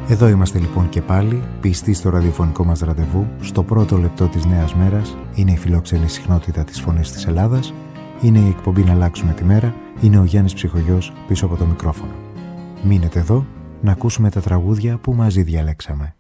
Εδώ είμαστε λοιπόν και πάλι, πιστοί στο ραδιοφωνικό μας ραντεβού, στο πρώτο λεπτό της νέας μέρας. Είναι η φιλόξενη συχνότητα της Φωνής της Ελλάδας, είναι η εκπομπή «Να αλλάξουμε τη μέρα», είναι ο Γιάννης Ψυχογιός πίσω από το μικρόφωνο. Μείνετε εδώ να ακούσουμε τα τραγούδια που μαζί διαλέξαμε.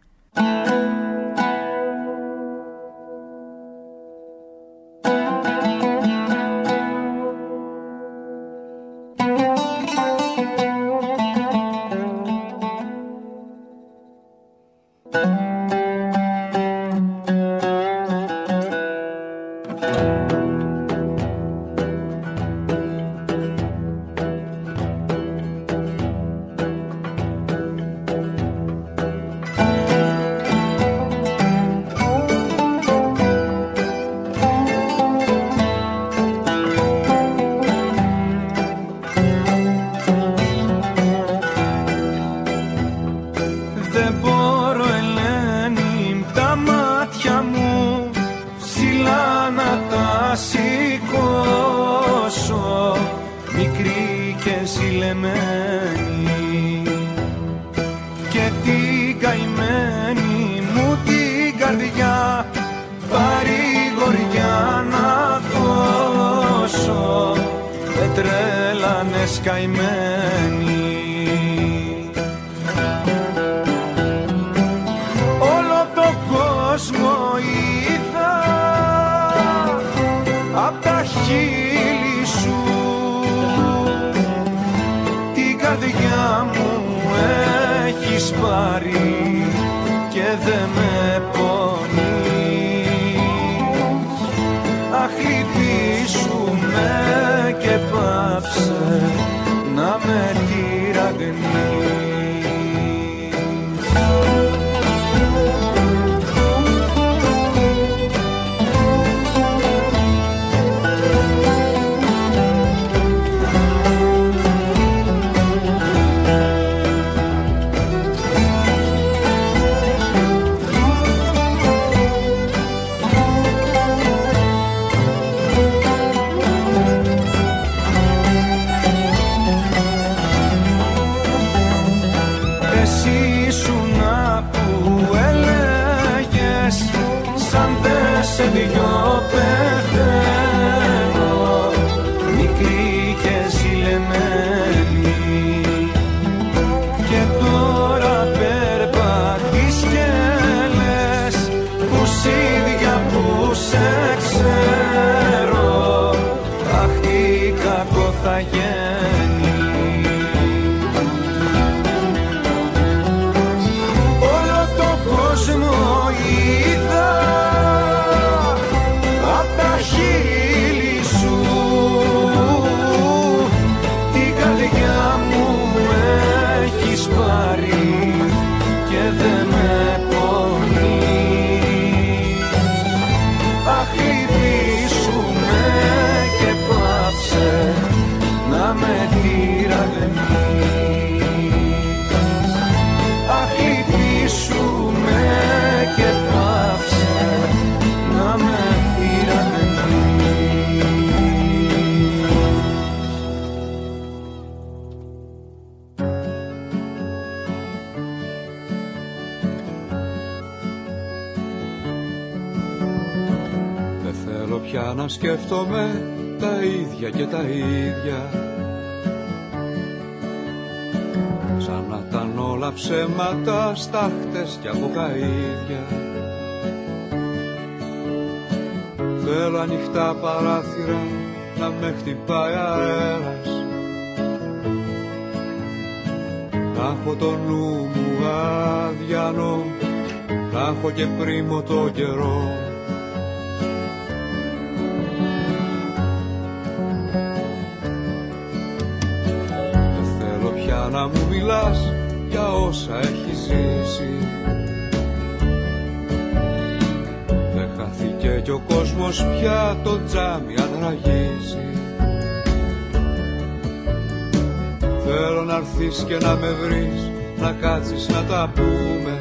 Να σκέφτομαι τα ίδια και τα ίδια, σαν να ήταν όλα ψέματα, στάχτες και αποκαΐδια. Θέλω ανοιχτά παράθυρα να με χτυπάει αέρας, να έχω το νου μου αδιανό, να έχω και πρίμο το καιρό. Να μου μιλάς για όσα έχεις ζήσει, δεν χάθηκε κι ο κόσμος πια, το τζάμι αν ραγίζει. Θέλω να έρθεις και να με βρεις, να κάτσεις να τα πούμε,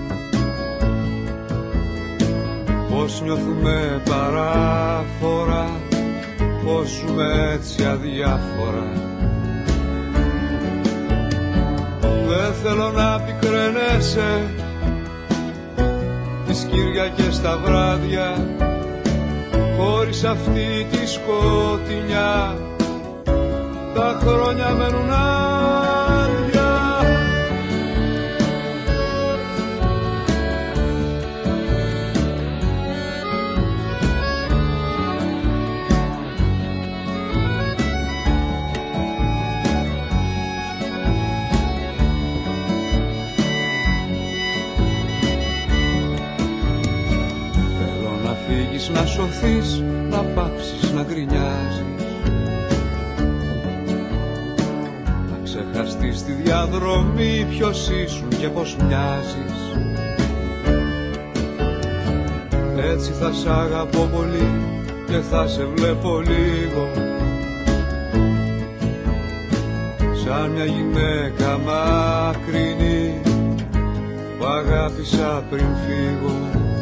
πώς νιώθουμε παράφορα, πώς ζούμε έτσι αδιάφορα. Δεν θέλω να πικραίνεσαι τις Κυριακές τα βράδια, χωρίς αυτή τη σκοτεινιά τα χρόνια μένουν άδεια. Θέλω να φύγεις, να σωθείς, να πάψεις να γκρινιάζεις, ξεχαστείς στη διαδρομή ποιος ήσουν και πως μοιάζεις. Έτσι θα σ' αγαπώ πολύ και θα σε βλέπω λίγο, σαν μια γυναίκα μακρινή που αγάπησα πριν φύγω.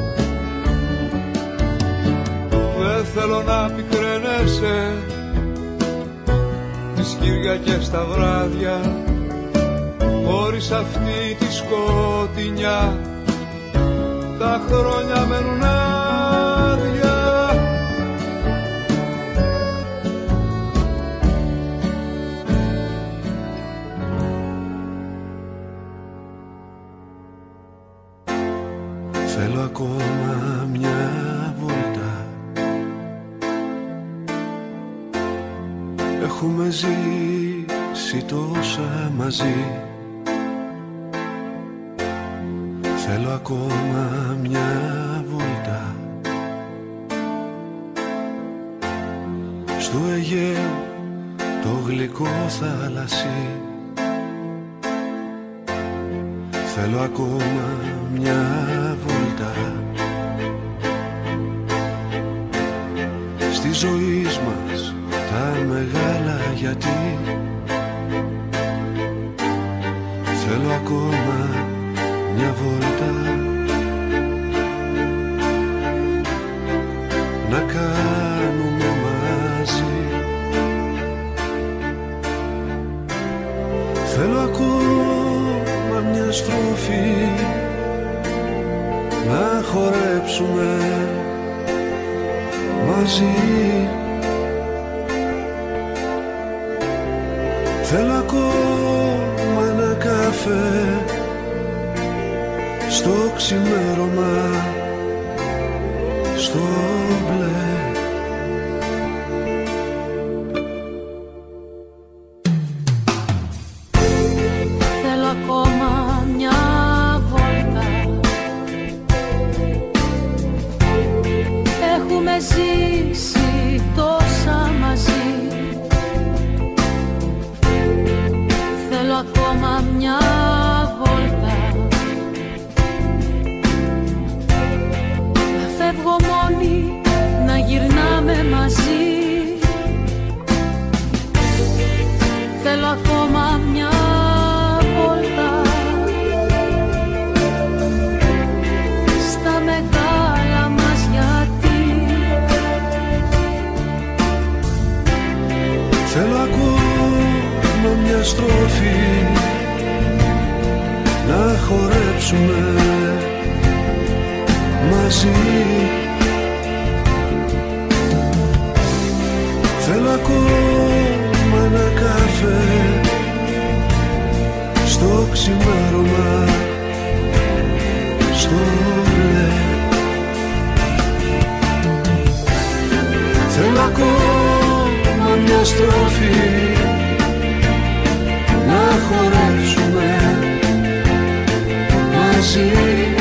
Δεν θέλω να πικραίνεσαι τις Κυριακές τα βράδια, χωρίς αυτή τη σκοτεινιά τα χρόνια μένουν άδεια. Θέλω ακόμα μια βόλτα, έχουμε ζήσει τόσα μαζί. Θέλω ακόμα μια βόλτα στο Αιγαίο το γλυκό θάλασσι. Θέλω ακόμα μια βόλτα στη ζωή μας τα μεγάλα γιατί. Θέλω ακόμα μια βόλτα να κάνουμε μαζί. Θέλω ακόμα μια στροφή να χορέψουμε μαζί. Θέλω ακόμα ένα καφέ στο ξημέρωμα, στο μπλε. Θέλω ακόμα μια βόλτα, έχουμε ζήσει τόσα μαζί. Θέλω ακόμα μια βόλτα, να φεύγω μόνη, να γυρνάμε μαζί. Θέλω ακόμα μια βόλτα στα μεγάλα μας γιατί. Θέλω ακόμα μια στροφή να χορέψουμε μαζί. Θέλω ακόμα ένα καφέ στο ξημέρωμα, στο μπλε. Θέλω ακόμα μια στροφή να χορέψουμε μαζί.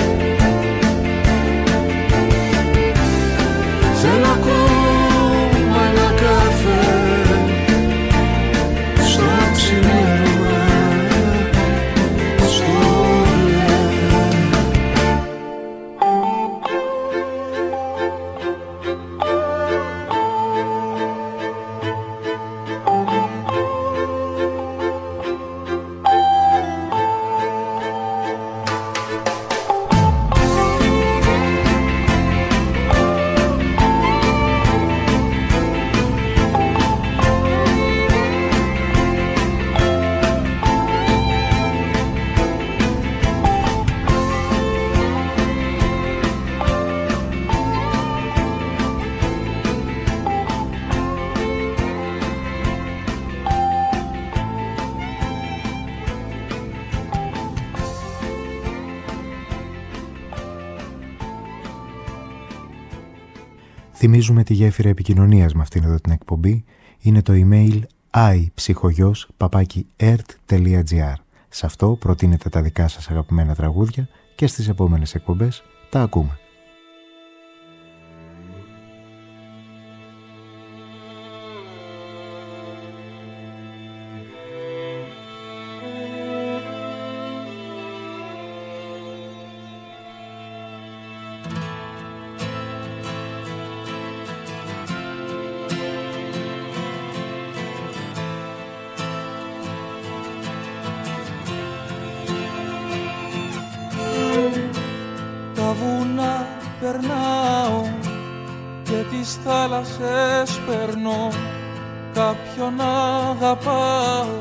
Θέλω ακόμα ένα καφέ στο ξημέρωμα, στο μπλε. Θυμίζουμε τη γέφυρα επικοινωνίας με αυτήν εδώ την εκπομπή. Είναι το email iPsychogos@ert.gr. Σε αυτό προτείνετε τα δικά σας αγαπημένα τραγούδια και στις επόμενες εκπομπές τα ακούμε. θάλασσες περνώ, κάποιον αγαπάω.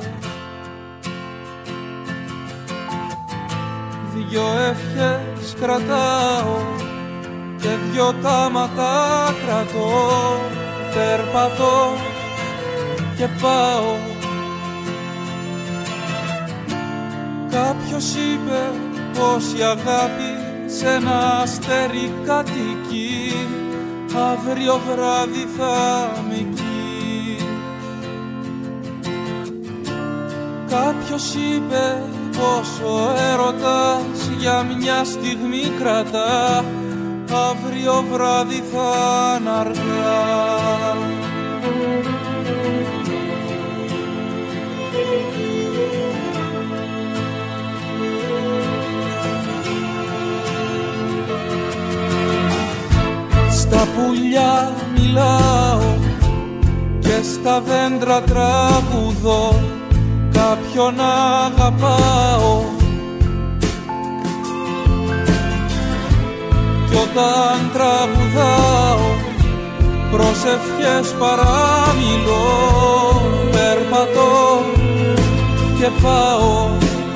Δυο ευχές κρατάω και δυο τάματα κρατώ. Περπατώ και πάω. Κάποιος είπε πως η αγάπη σε ένα αστέρι κατοικεί, αύριο βράδυ θα είμαι εκεί. Κάποιος είπε πως ο έρωτας για μια στιγμή κρατά, αύριο βράδυ θα είναι αργά. Στα πουλιά μιλάω και στα δέντρα τραγουδώ, κάποιον αγαπάω. Κι όταν τραγουδάω προσευχές παραμιλώ. Περπατώ και πάω.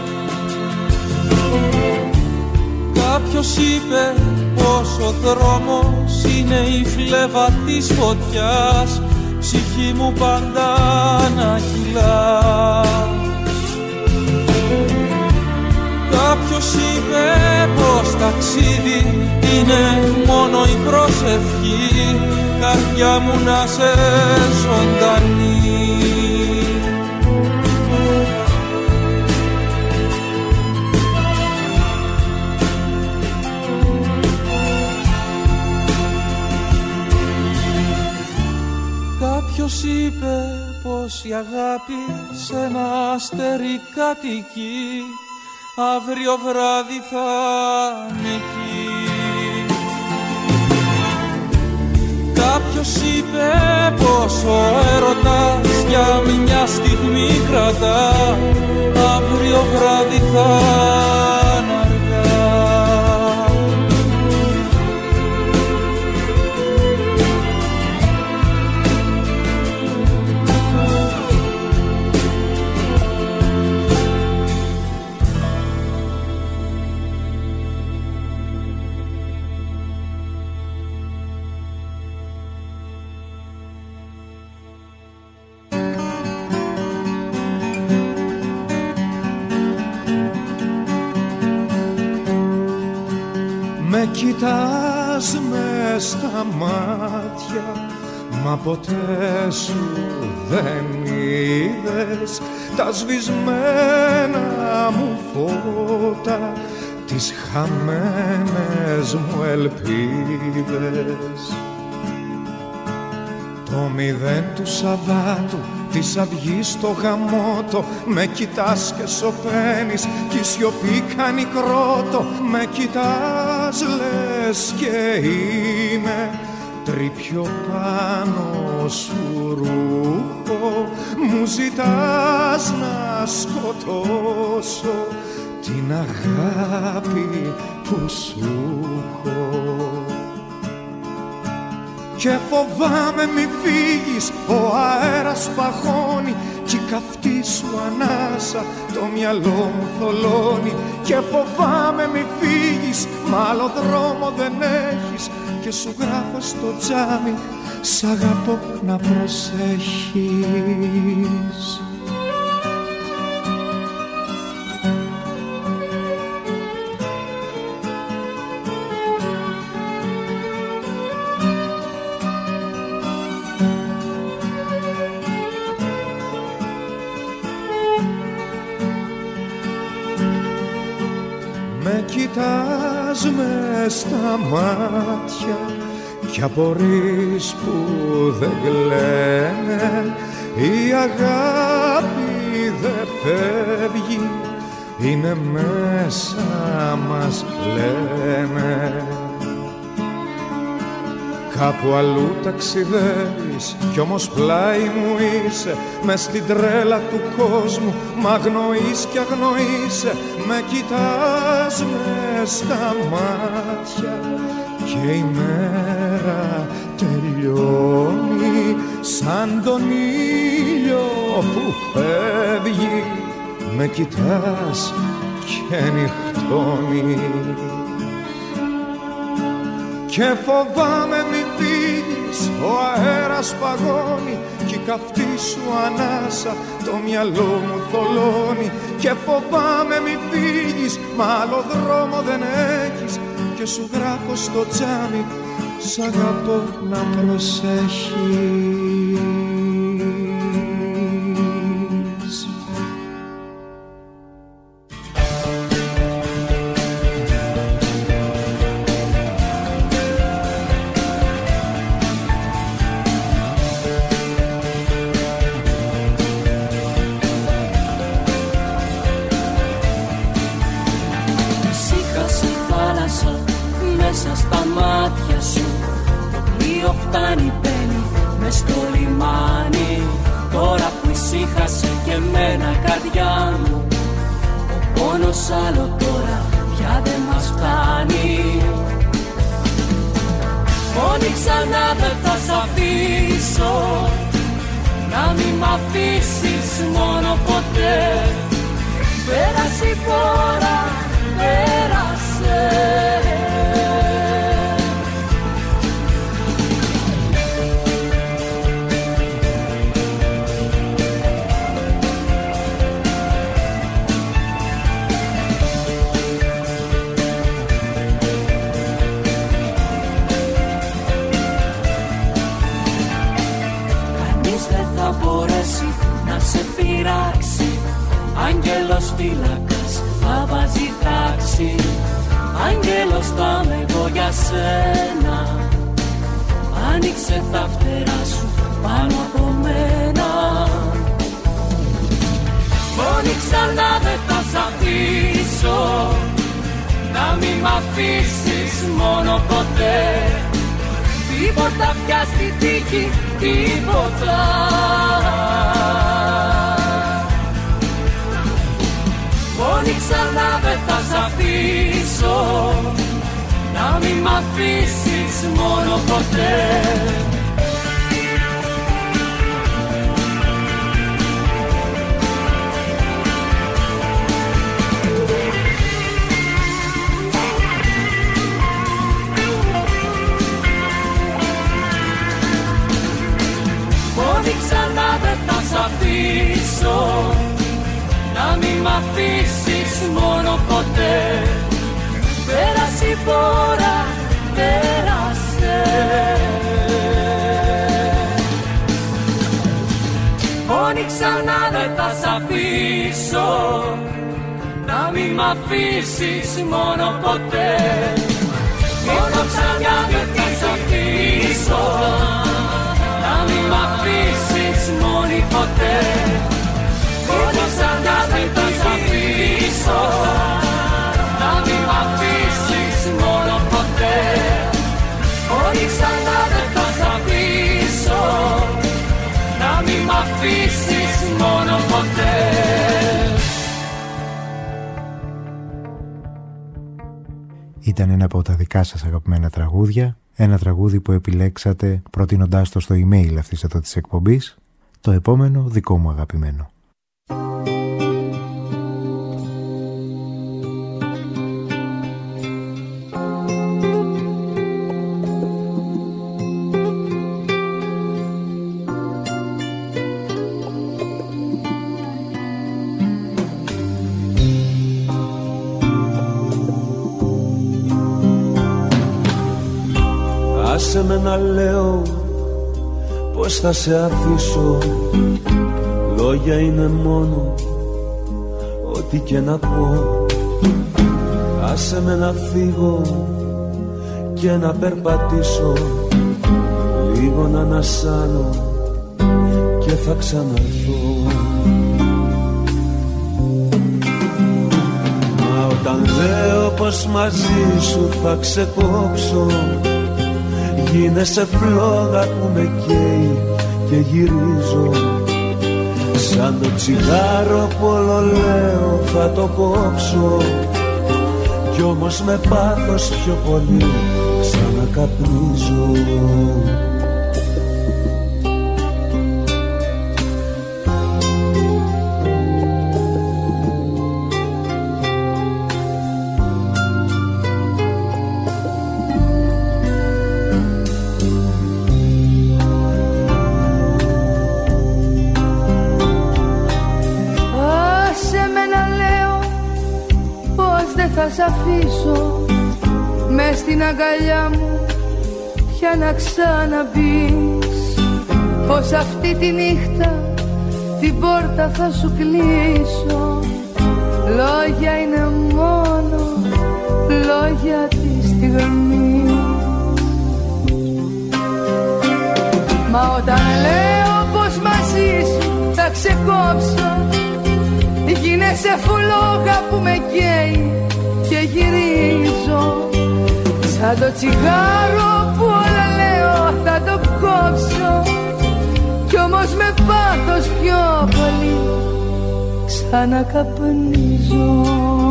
Κάποιος είπε πως ο δρόμος είναι η φλέβα της φωτιάς, ψυχή μου πάντα να κυλάς. Κάποιος είπε πως ταξίδι είναι μόνο η προσευχή, καρδιά μου να σε ζωντανή. Κάποιος είπε πως η αγάπη σε ένα αστέρι κατοικεί, αύριο βράδυ θα είναι εκεί. Κάποιος είπε πως ο έρωτας για μια στιγμή κρατά, αύριο βράδυ θα είναι αργά. Με κοιτάς μες στα μάτια, μα ποτέ σου δεν είδες τα σβησμένα μου φώτα, τις χαμένες μου ελπίδες. Το μηδέν του Σαββάτου, της αυγής στο γαμότο, με κοιτάς και σωπαίνεις κι η σιωπή κάνει κρότο. Με κοιτάς λες και είμαι τρίπιο πάνω σου ρούχο, μου ζητάς να σκοτώσω την αγάπη που σου έχω. Και φοβάμαι μη φύγεις, ο αέρας παγώνει κι η καυτή σου ανάσα το μυαλό μου θολώνει. Και φοβάμαι μη φύγεις, μ' άλλο δρόμο δεν έχεις, και σου γράφω στο τζάμι σ' αγαπώ να προσέχεις. Με κοιτάς μες στα μάτια κι απορείς που δεν κλαίνε. Η αγάπη δεν φεύγει, είναι μέσα μας λένε. Κάπου αλλού ταξιδεύεις κι όμως πλάι μου είσαι. Μες στην τρέλα του κόσμου μ' αγνοείς κι αγνοείσαι. Με κοιτάς μες στα μάτια και η μέρα τελειώνει σαν τον ήλιο που φεύγει. Με κοιτάς και νυχτώνει. Και φοβάμαι μη φύγεις, ο αέρας παγώνει κι η καυτή σου ανάσα το μυαλό μου θολώνει. Και φοβάμαι μη φύγεις, μα άλλο δρόμο δεν έχεις και σου γράφω στο τζάμι, σ' αγαπώ να προσέχεις. Μέσα στα μάτια σου το πλοίο φτάνει, μπαίνει μες στο λιμάνι. Τώρα που ησύχασε και εμένα καρδιά μου, ο πόνος άλλο τώρα πια δεν μας φτάνει. Μόνη ξανά δεν θα σ' αφήσω, να μην μ' αφήσεις μόνο ποτέ. Πέρασε η φορά, πέρασε. Να σε πειράξει, άγγελος φύλακας θα βάζει τάξη. Άγγελος θα είμαι εγώ για σένα, άνοιξε τα φτερά σου πάνω από μένα. Μόνη ξανά δεν θα σ' αφήσω, να μην μ' αφήσεις μόνο ποτέ. Τίποτα πια στη τύχη, τίποτα. Μόνη ξανά δεν θα σ' αφήσω, να μην μ' αφήσεις μόνο ποτέ. Μόνη ξανά δεν θα σ' αφήσω, να μην μ' αφήσεις μόνο ποτέ. Πέρασε η φορά, πέρασε. Μόνη ξανά δεν θα σ' αφήσω, να μην μ' αφήσεις μόνο ποτέ. Μόνο ξανά δεν θα σ' αφήσω, να μην μ' αφήσεις μόνη ποτέ. Μόνο ξανά δεν θα σ' αφήσω, να μην μ' αφήσεις μόνο ποτέ. Μόνο ξανά δεν θα σ' αφήσω, να μην μ' αφήσεις μόνο ποτέ. Ήταν ένα από τα δικά σας αγαπημένα τραγούδια. Ένα τραγούδι που επιλέξατε προτείνοντάς το στο email αυτής εδώ της εκπομπής. Το επόμενο δικό μου αγαπημένο. Άσε με να λέω πως θα σε αφήσω. Λόγια είναι μόνο ό,τι και να πω. Άσε με να φύγω και να περπατήσω, λίγο να ανασάνω και θα ξαναρθώ. Μα όταν λέω πως μαζί σου θα ξεκόψω, γίνεσαι φλόγα που με καίει και γυρίζω. Σαν το τσιγάρο που όλο λέω θα το κόψω, κι όμως με πάθος πιο πολύ ξανακαπνίζω. Θα σ' αφήσω μες στην αγκαλιά μου πια να ξαναμπείς, πως αυτή τη νύχτα την πόρτα θα σου κλείσω. Λόγια είναι μόνο λόγια τη στιγμή. Μα όταν λέω πως μαζί σου θα ξεκόψω, γίνεσαι φλόγα που με καίει και γυρίζω. Σαν το τσιγάρο που όλα λέω θα το κόψω, κι όμως με πάθος πιο πολύ ξανακαπνίζω.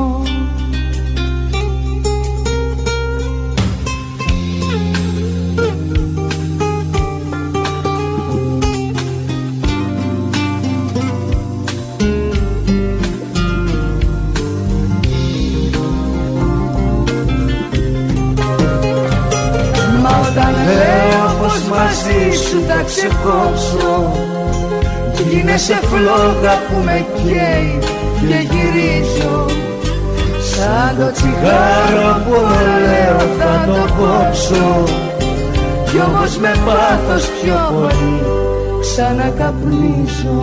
Μαζί σου θα ξεκόψω, γίνεσαι φλόγα που με καίει και γυρίζω. Σαν το τσιγάρο που λέω θα το κόψω, κι όμως με πάθος πιο πολύ ξανακαπνίζω.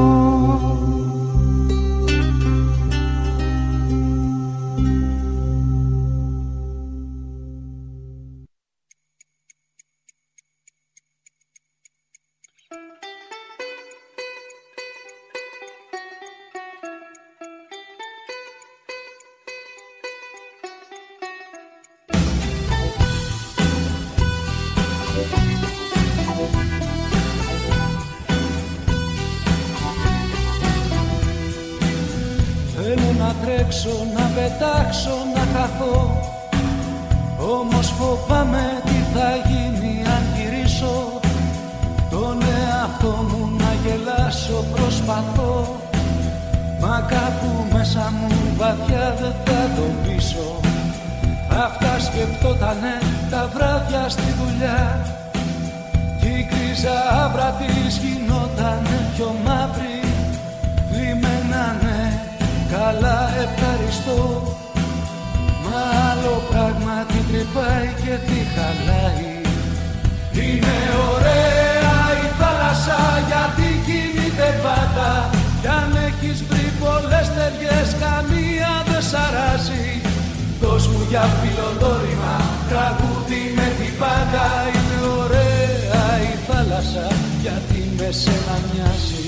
Να πετάξω, να χαθώ, όμως φοβάμαι τι θα γίνει αν γυρίσω. Τον εαυτό μου να γελάσω προσπαθώ, μα κάπου μέσα μου βαθιά δεν θα το πείσω. Αυτά σκεφτότανε τα βράδια στη δουλειά, κι η κρίζα άβρα της γινότανε πιο μαύρη. Βλημμένανε, καλά ευχαριστώ, μα άλλο πράγμα την τρυπάει και τη χαλάει. Είναι ωραία η θάλασσα γιατί κινείται πάντα, κι αν έχεις βρει πολλές ταιριές καμία δεν σ' αράζει. Δώσ' μου για φιλοδόρημα τραγούδι με την πάντα. Είναι ωραία η θάλασσα γιατί με σένα μοιάζει.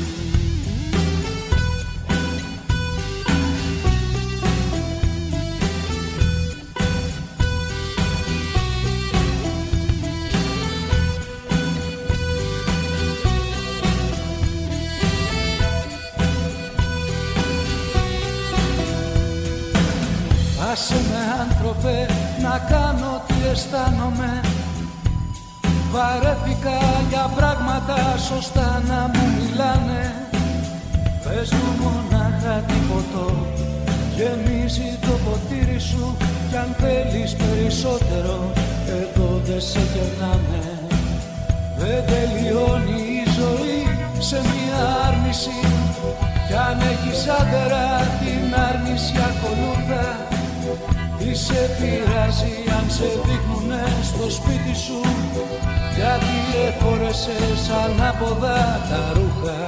Άσε με άνθρωπε να κάνω τι αισθάνομαι, βαρέθηκα για πράγματα σωστά να μου μιλάνε. Πες μου μονάχα τίποτο, γεμίζει το ποτήρι σου, κι αν θέλεις περισσότερο εδώ δεν σε κερνάμε. Δεν τελειώνει η ζωή σε μια άρνηση, κι αν έχεις άντερα την άρνηση ακολούθα. Τι σε πειράζει αν σε δείχνουνε στο σπίτι σου, γιατί εφόρεσες ανάποδα τα ρούχα.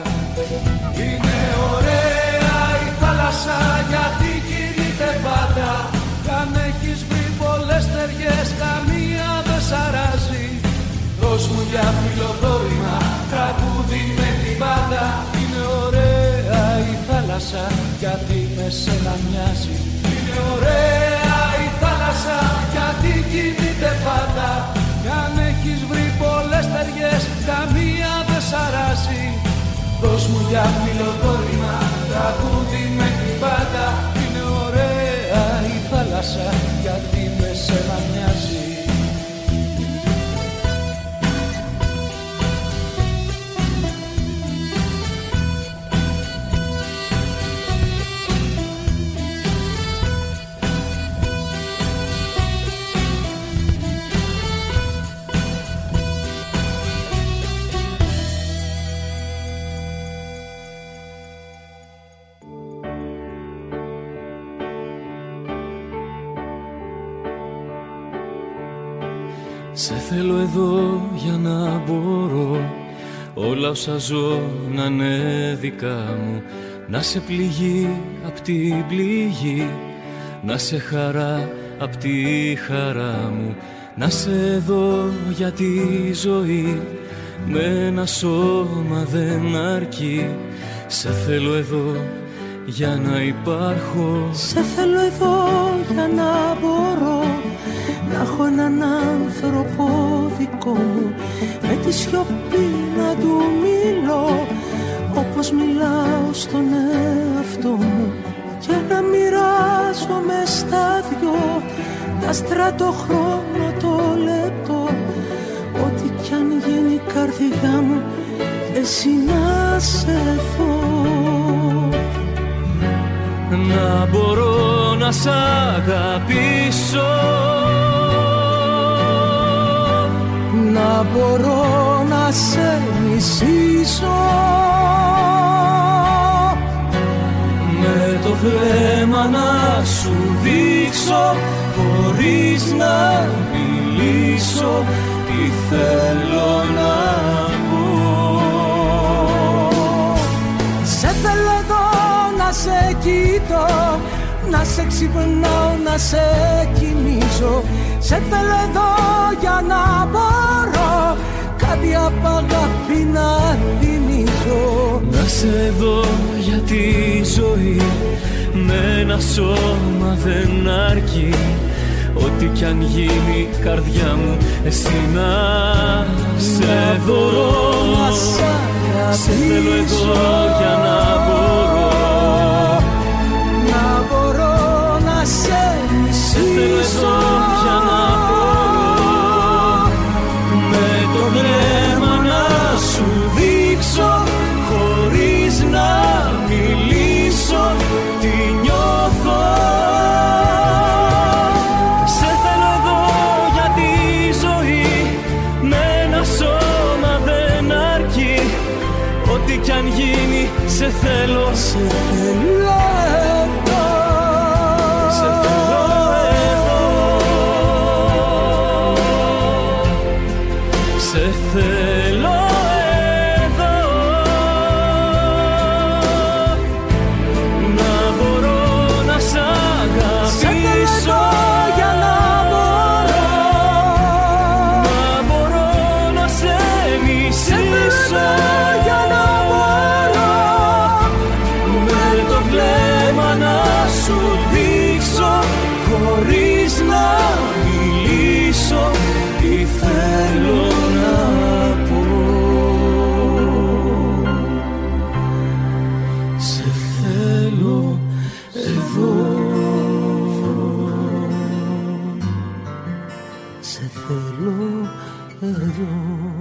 Είναι ωραία η θάλασσα γιατί κινείται πάντα, αν έχεις βρει πολλές ταιριές, καμία δεν σ' αράζει. Δώσ' μου για φιλοδόρημα, τραγούδι με την πάντα. Είναι ωραία η θάλασσα, γιατί με σένα μοιάζει. Είναι ωραία η θάλασσα, γιατί κινείται πάντα. Κι αν έχεις βρει πολλές ταιριές, καμία δεν σ' αράζει. Δώσ' μου για φιλοδόρημα, τραγούδι με την πάντα. Είναι ωραία η θάλασσα, γιατί με σένα μοιάζει. Σε θέλω εδώ για να μπορώ όλα όσα ζω να είναι δικά μου. Να σε πληγή απ' την πληγή, να σε χαρά απ' τη χαρά μου. Να σε εδώ για τη ζωή, με ένα σώμα δεν αρκεί. Σε θέλω εδώ για να υπάρχω. Σε θέλω εδώ για να μπορώ να έχω έναν άνθρωπο δικό μου, με τη σιωπή να του μιλώ όπως μιλάω στον εαυτό μου, και να μοιράζομαι στα δυο τα στρατοχρόνο το λεπτό. Ό,τι κι αν γίνει η καρδιά μου, εσύ να σε δω. Να μπορώ να σ' αγαπήσω, να μπορώ να σε μισήσω, με το βλέμμα να σου δείξω, χωρίς να μιλήσω, τι θέλω να πω. Σε θέλω εδώ να σε κοιτώ, να σε ξυπνάω, να σε κοιμήσω. Σε θέλω εδώ για να μπορώ κάτι απ' αγάπη να θυμίζω. Να σε δω για τη ζωή, με ένα σώμα δεν αρκεί. Ό,τι κι αν γίνει καρδιά μου, εσύ να σε δω. Σε θέλω εδώ για να μπορώ, να μπορώ να σε μισήσω. Σε θέλω εδώ για να μπορώ, με το βλέμμα να σου δείξω, χωρίς να μιλήσω, τι νιώθω. Σε θέλω εδώ για τη ζωή, με ένα σώμα δεν αρκεί. Ό,τι κι αν γίνει, σε θέλω, σε θέλω εδώ. σε θέλω εδώ. Σε θέλω εδώ. Να μπορώ να σ' αγαπήσω, για να μπορώ, να μπορώ να σε μισήσω, για να μπορώ, με το βλέμμα να σου δείξω, χωρίς να μιλήσω, τι θέλω να πω. Σε θέλω εδώ. σε θέλω εδώ.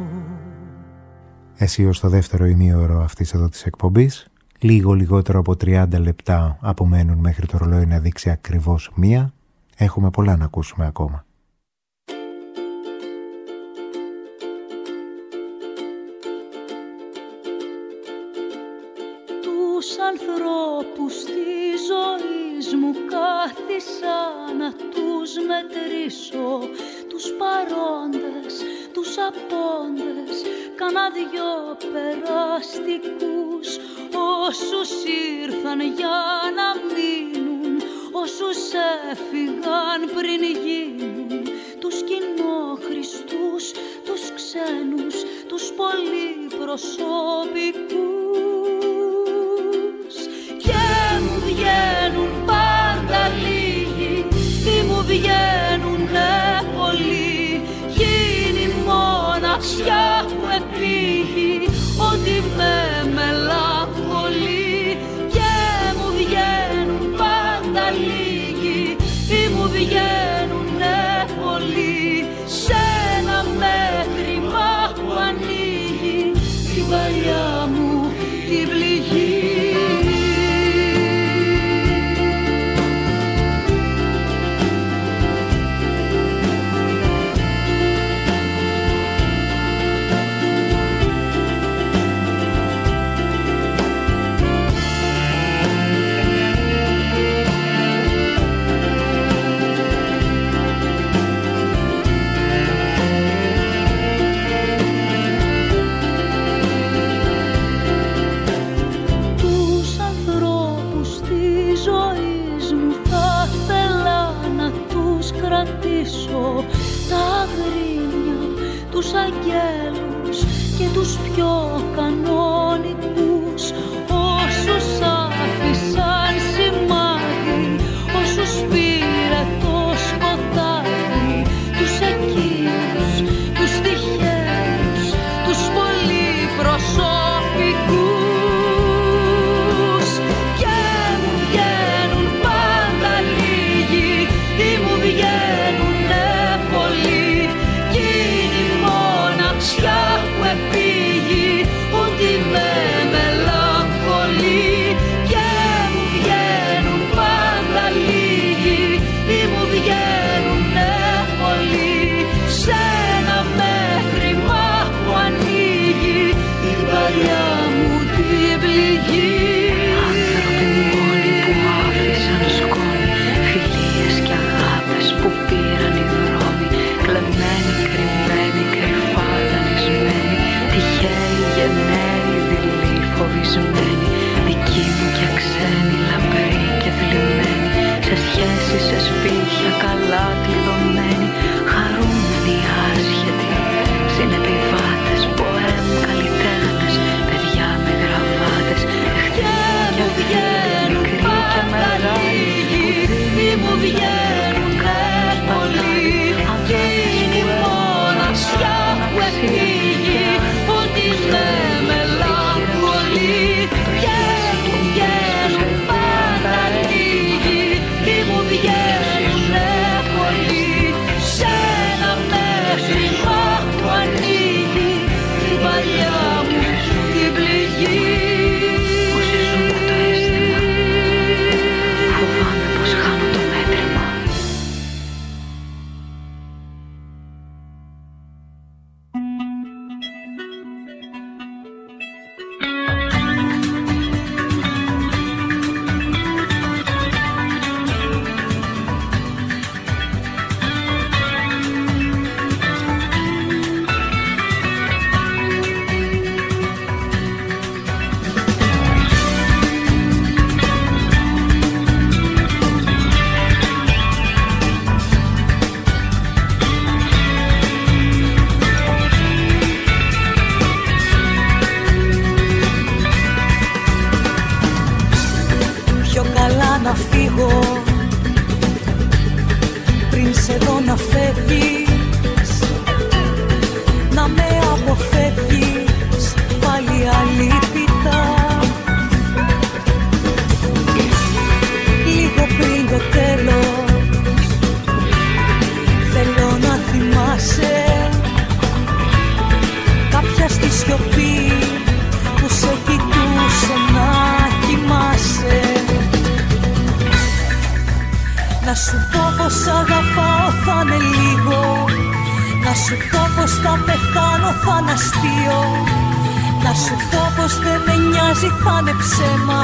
Εσύ ως το δεύτερο ημίωρο αυτής εδώ της εκπομπής. Λίγο λιγότερο από 30 λεπτά απομένουν μέχρι το ρολόι να δείξει ακριβώς 1. Έχουμε πολλά να ακούσουμε ακόμα. Τους ανθρώπους της ζωής μου κάθισα να τους μετρήσω, τους παρόντες, τους απόντες, κάνα δυο περαστικούς, όσους ήρθαν για να μείνουν, όσους έφυγαν προσωπικούς και μου βγαίνουν πάντα λίγοι ή μου βγαίνουνε πολλοί. Γίνει μοναξιά που επήγει ότι με μελαγχολεί και μου βγαίνουν πάντα λίγοι ή μου βγαίνουνε πολλοί. Σε ένα μέτρημα που ανοίγει την παλιά μου την πληγή. Τα γρίνια, τους αγγέλους και τους πιο κανονικούς, όσους άφησαν σημάδι, όσους πήρε το σκοτάδι, τους εκείνους, τους τυχαίους, τους πολύ προσωπικούς και μου βγαίνουν πάντα λίγοι ή μου βγαίνουν πολύ. Γίνει μοναξιά που επήγει ότι με μελαγχολεί και μου βγαίνουν πάντα λίγοι ή μου βγαίνουνε πολλοί. Σε ένα μέτρημα που ανοίγει την παλιά μου την πληγή. Άνθρωποι μόνοι που άφησαν σκόνη, φιλίες και αγάπες που πήραν οι δρόμοι, κλεμμένοι, κρυμμένοι, κρυφά δανεισμένοι, τυχαίοι, γενναίοι, δειλοί, φοβισμένοι, δικοί μου και ξένοι, λαμπροί και θλιμμένοι, σε σχέσεις, σε σπίτια καλά κλειδωμένοι, χαρούμενοι, άσχετοι, συνεπιβάτες, ποέμ, καλλιτέχνες, παιδιά με γραβάτες, εχθροί και φίλοι, μικροί και μεγάλοι, που μου βγαίνουν πολλοί. Γίνει μοναξιά που επήγει ότι με μελαγχολεί και μου βγαίνουν πάντα λίγοι ή μου βγαίνουνε πολλοί. Σε ένα μέτρημα που ανοίγει την παλιά μου την πληγή. Όσοι ζουν με το αίσθημα, φοβάμαι πως χάνω το μέτρημα. Πιο καλά να φύγω πριν σε δω να φεύγεις, να με αποφεύγεις πάλι αλήθιτα. Λίγο πριν το τέλος θέλω να θυμάσαι κάποια στη σιωπή που σε κοιτούσε να κοιμάσαι. Να σου πω πως αγαπάω θα είναι λίγο, να σου πω πως θα πεθάνω θα είναι αστείο, να σου πω πως δεν με νοιάζει θα είναι ψέμα.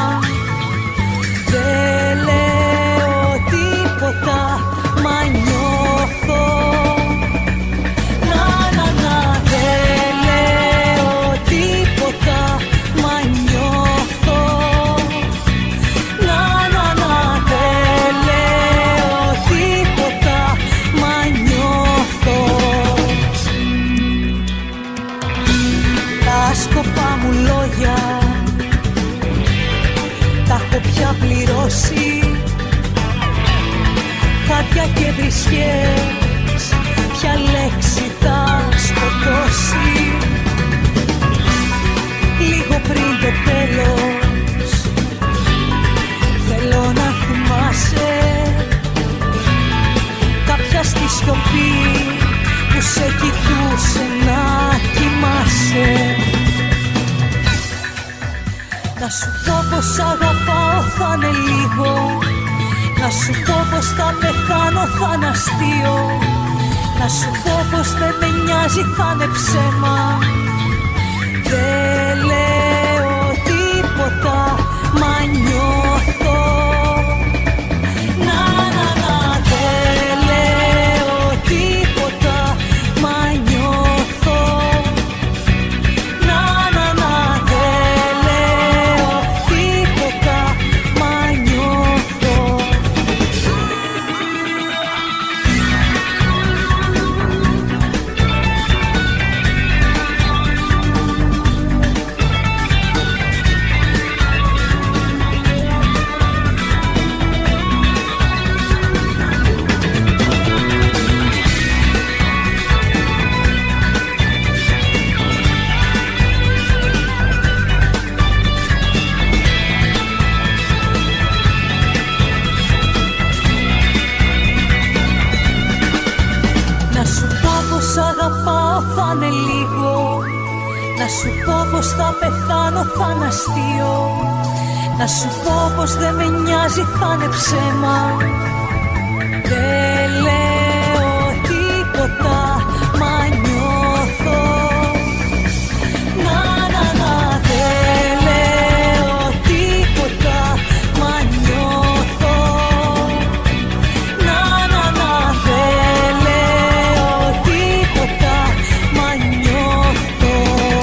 Δεν λέω τίποτα μα νιώθω. Δεν λέω τίποτα μα νιώθω. Δεν λέω τίποτα μα νιώθω. Τα σκοπά βρισιές, ποια λέξη θα σκοτώσει. Λίγο πριν το τέλος θέλω να θυμάσαι κάποια στη σιωπή που σε κοιτούσε να κοιμάσαι. Να σου πω πως αγαπάω θα είναι λίγο, να σου πω πως θα πεθάνω θα είναι αστείο, να σου πω πως δεν με νοιάζει θα είναι ψέμα. Δεν λέω τίποτα μα νιώθω. Δεν λέω τίποτα μα νιώθω. Δεν λέω τίποτα μα νιώθω. Να σου πω πως θα πεθάνω θα είναι αστείο, να σου πω πως δεν με νοιάζει θα είναι ψέμα. Δεν λέω τίποτα μα νιώθω. Δεν λέω τίποτα μα νιώθω. Δεν λέω τίποτα μα νιώθω.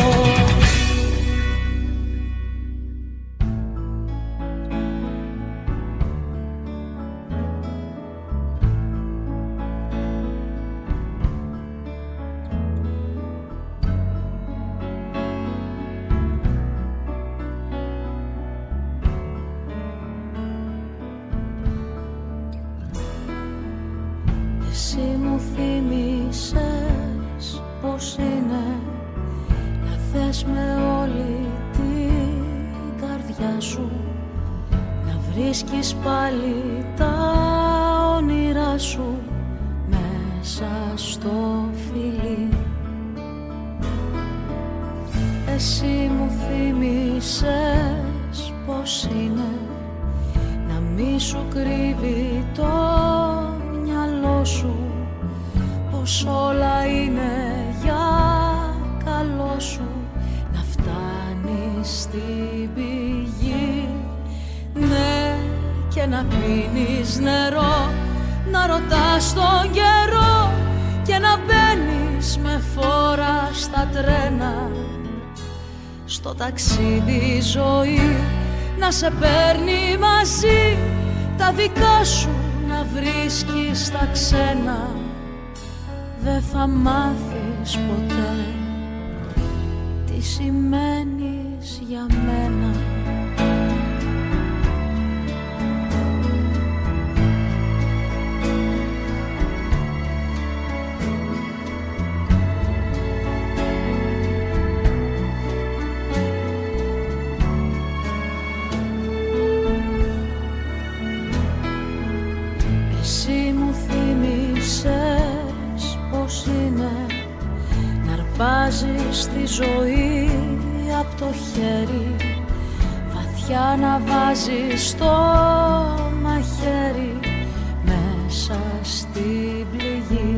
Εσύ μου θύμισες πως είναι να θες με όλη την καρδιά σου, να βρίσκεις πάλι τα όνειρά σου μέσα στο φιλί. Εσύ μου θύμισες πως είναι να μη σου κρύβει το μυαλό σου, πως όλα είναι για καλό σου, να φτάνεις στην πηγή. Ναι, και να πίνεις νερό, να ρωτάς τον καιρό και να μπαίνεις με φόρα στα τρένα. Στο ταξίδι η ζωή να σε παίρνει μαζί, τα δικά σου να βρίσκεις στα ξένα. Δεν θα μάθεις ποτέ τι σημαίνεις για μένα. Εσύ μου θύμισες πως είναι να αρπάζεις τη ζωή απ' το χέρι, βαθιά να βάζεις το μαχαίρι μέσα στην πληγή.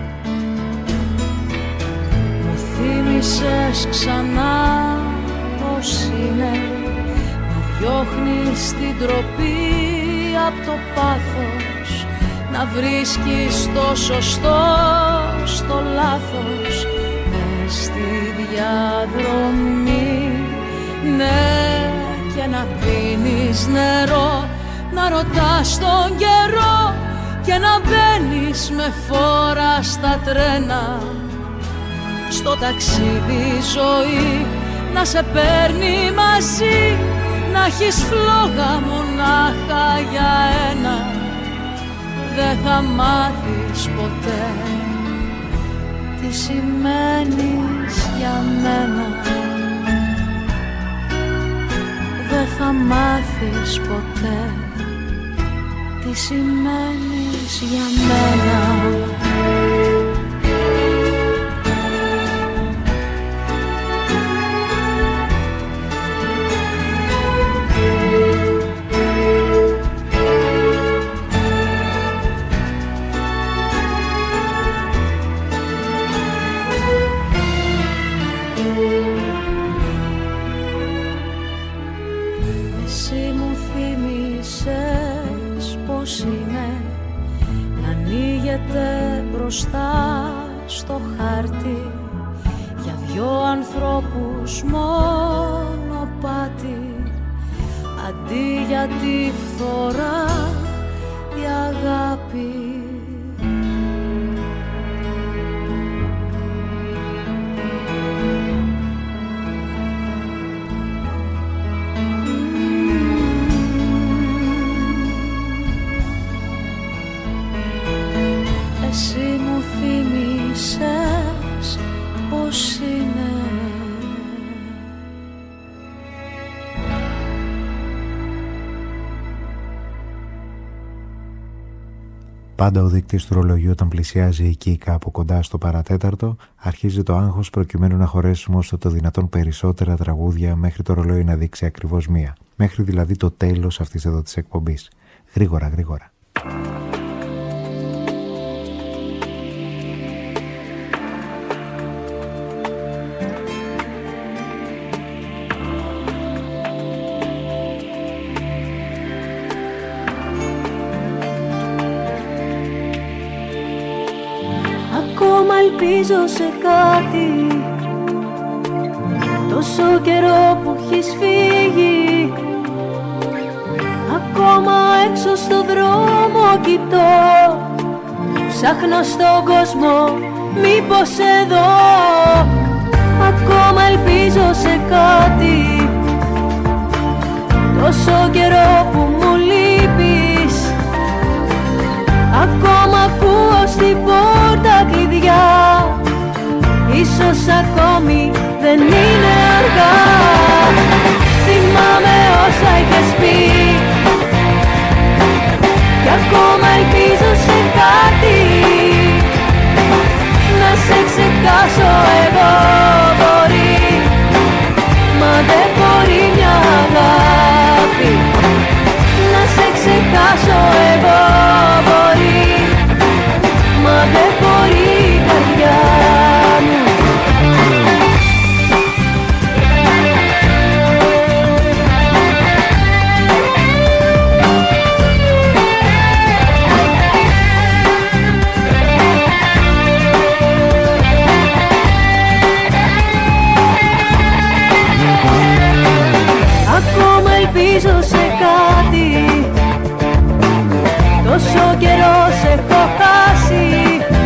Μου θύμισες ξανά πως είναι να διώχνεις την τροπή απ' το πάθος, να βρίσκεις το σωστό στο λάθος μες στη διαδρομή. Ναι, και να πίνεις νερό, να ρωτάς τον καιρό και να μπαίνεις με φόρα στα τρένα. Στο ταξίδι η ζωή να σε παίρνει μαζί, να έχεις φλόγα μονάχα για ένα. δεν θα μάθεις ποτέ τι σημαίνεις για μένα. Δεν θα μάθεις ποτέ τι σημαίνεις για μένα. Μπροστά στο χάρτη για δυο ανθρώπους μονοπάτι, αντί για τη φθορά η αγάπη. Εσύ μου θύμισες πως είναι. Πάντα ο δείκτης του ρολογιού όταν πλησιάζει εκεί κάπου κοντά στο παρατέταρτο, αρχίζει το άγχος προκειμένου να χωρέσουμε όσο το δυνατόν περισσότερα τραγούδια μέχρι το ρολόι να δείξει ακριβώς μία. Μέχρι δηλαδή το τέλος αυτής εδώ της εκπομπής. Γρήγορα, γρήγορα. Ελπίζω σε κάτι, τόσο καιρό που έχεις φύγει. Ακόμα έξω στο δρόμο κοιτώ, ψάχνω στον κόσμο, μήπως εδώ. Ακόμα ελπίζω σε κάτι, τόσο καιρό που μου λείπεις. Ακόμα ακούω στην πόρτα κλειδιά, ίσως ακόμη δεν είναι αργά. Θυμάμαι όσα είχες πει κι ακόμα ελπίζω σε κάτι. Να σε ξεχάσω εγώ μπορεί, μα δεν μπορεί μια αγάπη. Να σε ξεχάσω εγώ μπορεί, μα δεν μπορεί η καρδιά μου. Ακόμα ελπίζω σε κάτι, τόσο καιρό σε έχω χάσει.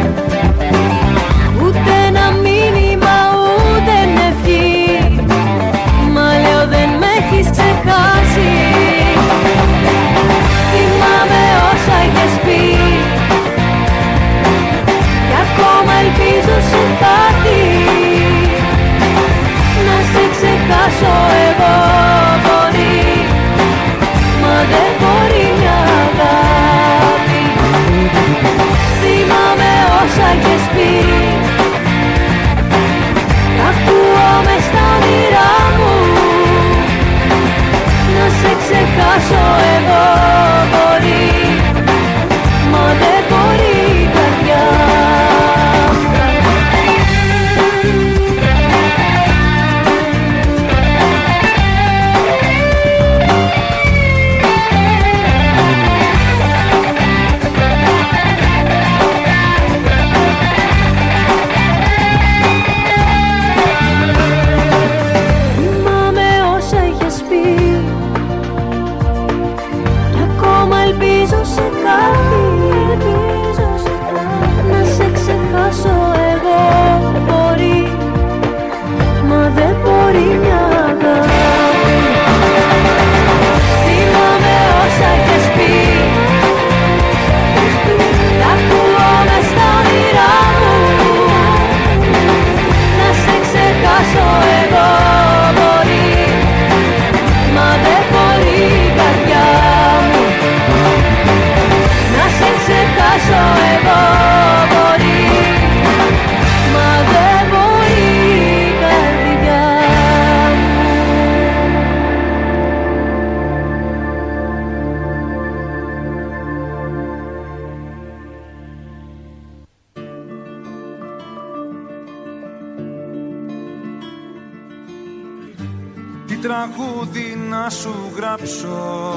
τραγούδι να σου γράψω,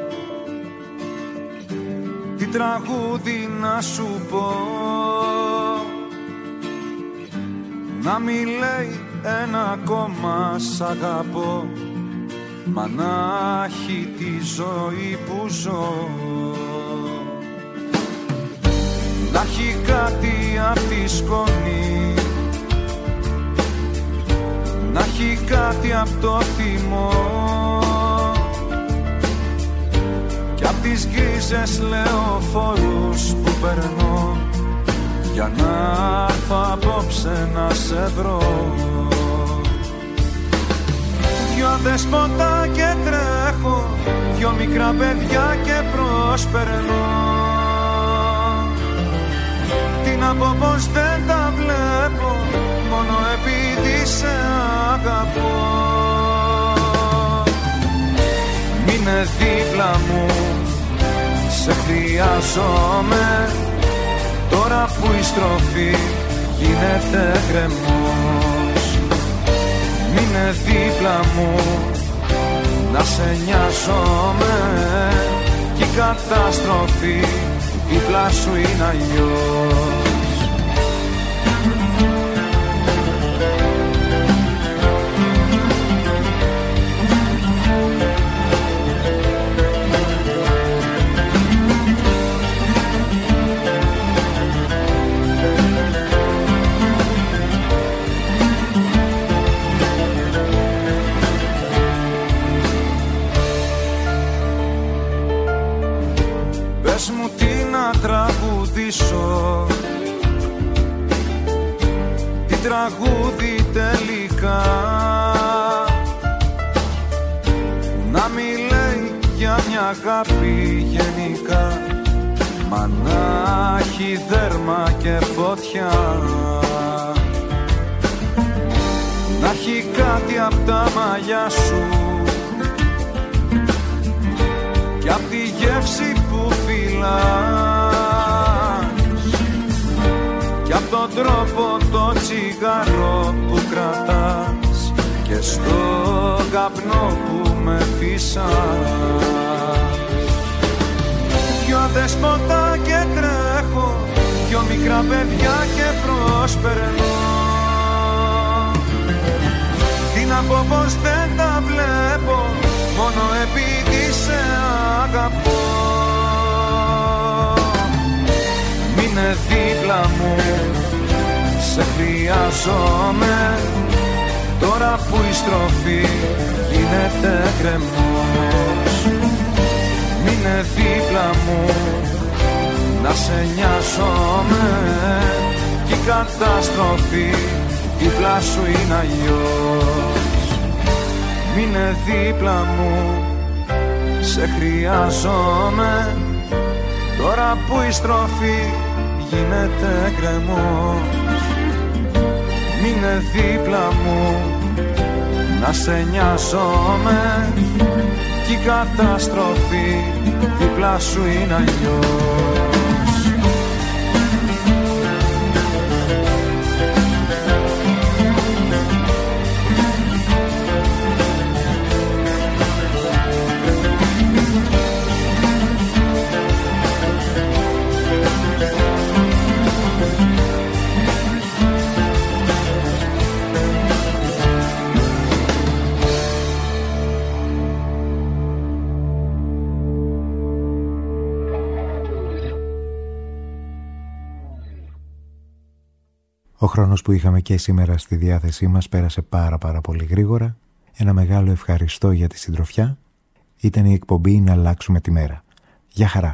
τι τραγούδι να σου πω, να μη λέει ένα ακόμα σ' αγαπώ, μα να έχει τη ζωή που ζω, να έχει κάτι απ' τη σκόνη, να έχει κάτι απ' το θυμό κι απ' τις γκρίζες λεωφόρους που περνώ για να έρθω απόψε να σε βρω. Δυο δεσποτά και τρέχω, δυο μικρά παιδιά και προσπερνώ, τι να πω πως δεν τα βλέπω, μόνο επειδή σε αγαπώ. Μείνε δίπλα μου, σε χρειάζομαι, τώρα που η στροφή γίνεται γκρεμός. Μείνε δίπλα μου, να σε νοιάζομαι, κι η καταστροφή δίπλα σου είναι αλλιώς. Πες μου τι να τραγουδήσω, τι τραγούδι τελικά, να μη λέει για μια αγάπη γενικά, μα να έχει δέρμα και φωτιά, να έχει κάτι απ' τα μαλλιά σου κι απ' τη γεύση που φυλάς κι απ' τον τρόπο το τσιγάρο που κρατάς και στο καπνό που με φύσας. Δυο δεσποτά και τρέχω, δυο μικρά παιδιά και προσπερνώ, τι να πω πως δεν τα βλέπω, μόνο επειδή σε αγαπώ. Μείνε δίπλα μου, σε χρειάζομαι, τώρα που η στροφή γίνεται γκρεμός. Μείνε δίπλα μου, να σε νοιάζομαι, κι η καταστροφή δίπλα σου είναι αλλιώς. Μείνε δίπλα μου, σε χρειάζομαι, τώρα που η στροφή γίνεται γκρεμός. Μείνε δίπλα μου, να σε νοιάζομαι, κι η καταστροφή δίπλα σου είναι αλλιώς. Ο χρόνος που είχαμε και σήμερα στη διάθεσή μας πέρασε πάρα πολύ γρήγορα. Ένα μεγάλο ευχαριστώ για τη συντροφιά. Ήταν η εκπομπή «Να αλλάξουμε τη μέρα». Γεια χαρά.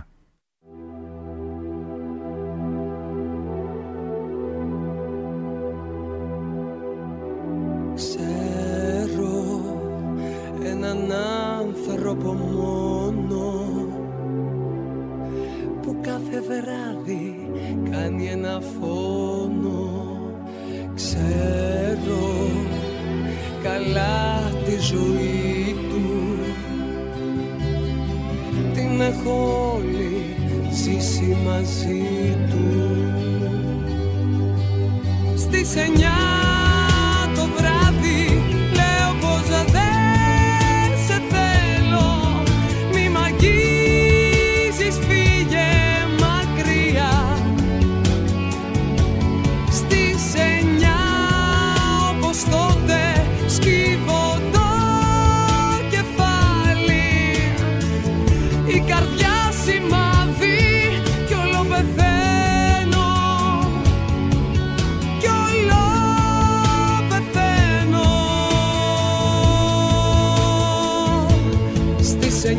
Ξέρω έναν άνθρωπο μόνο που κάθε βράδυ κάνει ένα φόνο. Ξέρω καλά τη ζωή του, την έχω όλη ζήσει μαζί του. Στις 9 το βράδυ λέω πως δεν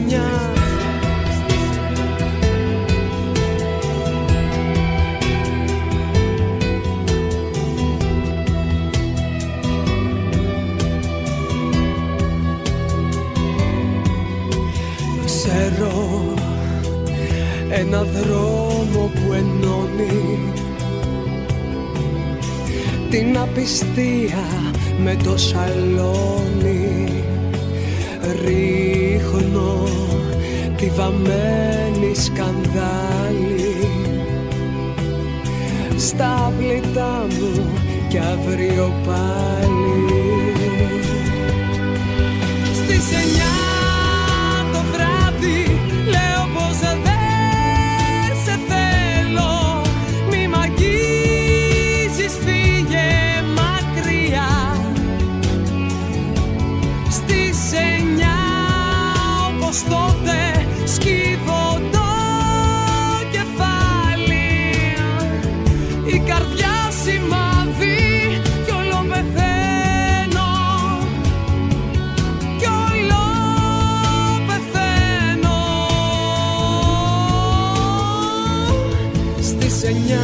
9. Ξέρω ένα δρόμο που ενώνει την απιστία με το σαλόνι. Ρίχνω τη βαμμένη σκανδάλη στα πλήτα μου κι αύριο πάλι. Στις 9 το βράδυ λέω πως δεν σε θέλω. Μη μ' αγγίζεις, φύγε μακριά. Στις 9 όπως τότε σκύβω το κεφάλι. Η καρδιά σημάδι κι όλο πεθαίνω. Κι όλο πεθαίνω. Στις 9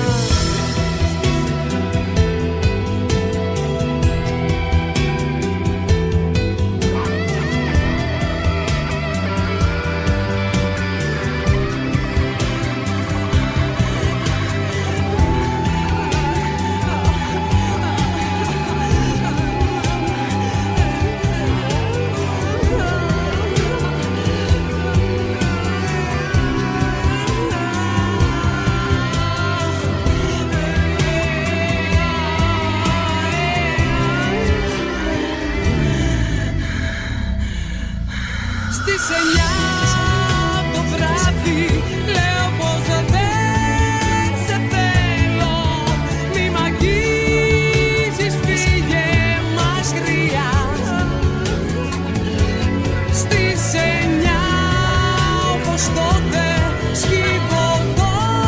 το βράδυ λέω πως δεν σε θέλω. Μη μ' αγγίζεις, φύγε μακριά. Στις 9 όπως τότε σκύβω το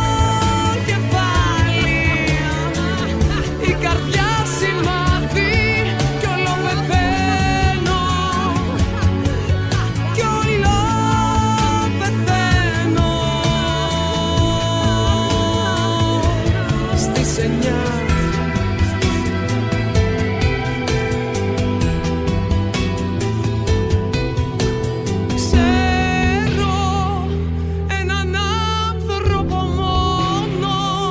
κεφάλι. Η καρδιά σημάδι κι όλο πεθαίνω. Κι όλο πεθαίνω. Στις 9 ξέρω έναν άνθρωπο μόνο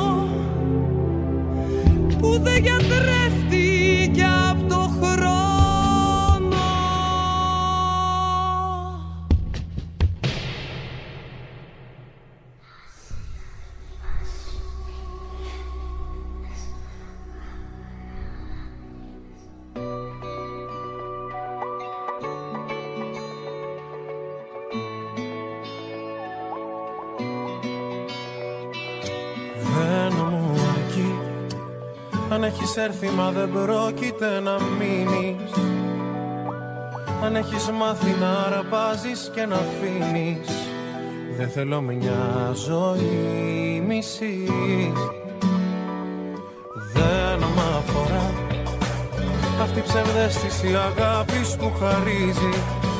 που δεν γιατρεύτηκε απ' το χρόνο. Δεν μου αρκεί αν έχεις έρθει μα δεν πρόκειται να μείνεις. Αν έχεις μάθει να αρπάζεις και να αφήνεις. Δεν θέλω μια ζωή μισή. Δεν μ' αφορά αυτή η ψευδαίσθηση αγάπης που χαρίζει.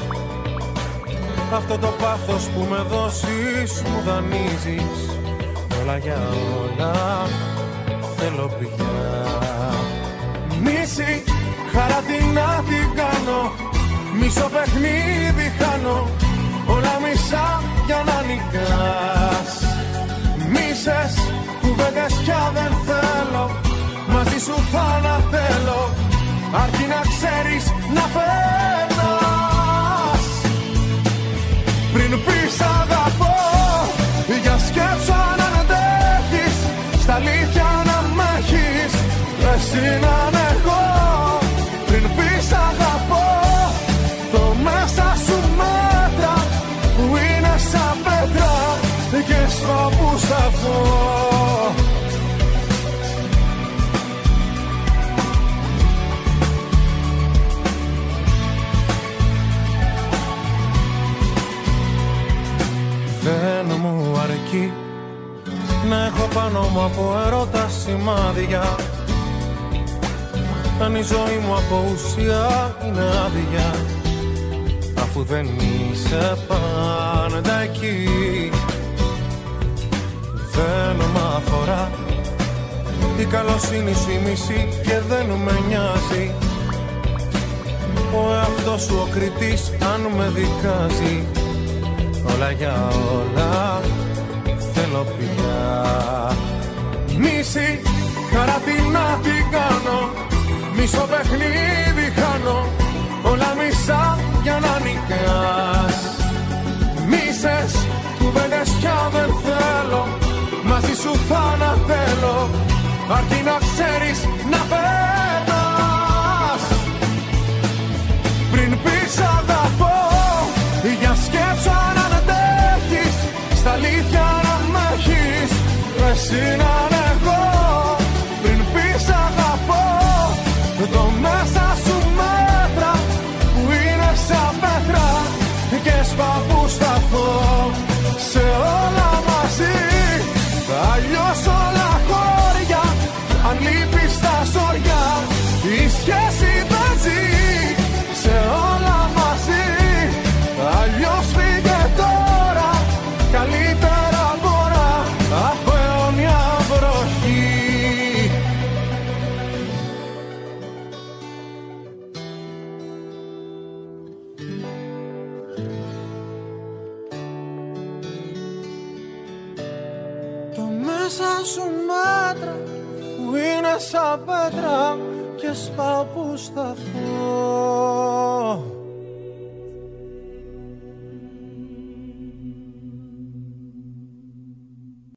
Αυτό το πάθος που με δώσεις μου δανείζεις. Όλα για όλα θέλω πια. Μίση, χαρά τι να την κάνω. Μισό παιχνίδι χάνω. Όλα μισά για να νικάς. Μίσες, κουβέντες πια δεν θέλω. Μαζί σου θα ανατέλω. Αρκεί να ξέρεις να περνάς. Πριν πεις αγαπώ, για σκέψου αν αντέχεις. Στα αλήθεια να μ' έχεις, εσύ να είμαι εγώ. Πριν πεις αγαπώ, το μέσα σου μέτρα που είναι σαν πέτρα και στο που σταθώ. Δεν μου αρκεί να έχω πάνω μου από ερώτα σημάδια. Αν η ζωή μου από ουσία είναι άδεια. που δεν είσαι πάντα εκεί. Δεν μ' αφορά η καλοσύνη σου η μισή και δεν με νοιάζει ο εαυτός σου ο κριτής αν με δικάζει. Όλα για όλα θέλω πια μίση, χαρά τι να την κάνω, μισό παιχνίδι χάνω, όλα μισά για να νικάς. Μίσες, κουβέντες πια δεν θέλω, μαζί σου θα ανατέλω, αρκεί να ξέρεις να περνάς. Πριν πεις αγαπώ, για σκέψου αν αντέχεις, στα αλήθεια να μ' έχεις, εσύ να ανέχω. Πριν πεις αγαπώ, το μέσα σου μέτρα που είναι σαν πέτρα και σπάω που σταθώ σε όλα μαζί. Αλλιώς όλα χώρια, αν λείπεις τα ζόρια, η σχέση δεν ζει σε όλα μαζί. Αλλιώς φύγε τώρα, καλύτερα μπορώ από αιώνια βροχή. Μέσα σου μέτρα που είναι σαν πέτρα και σπάω που σταθώ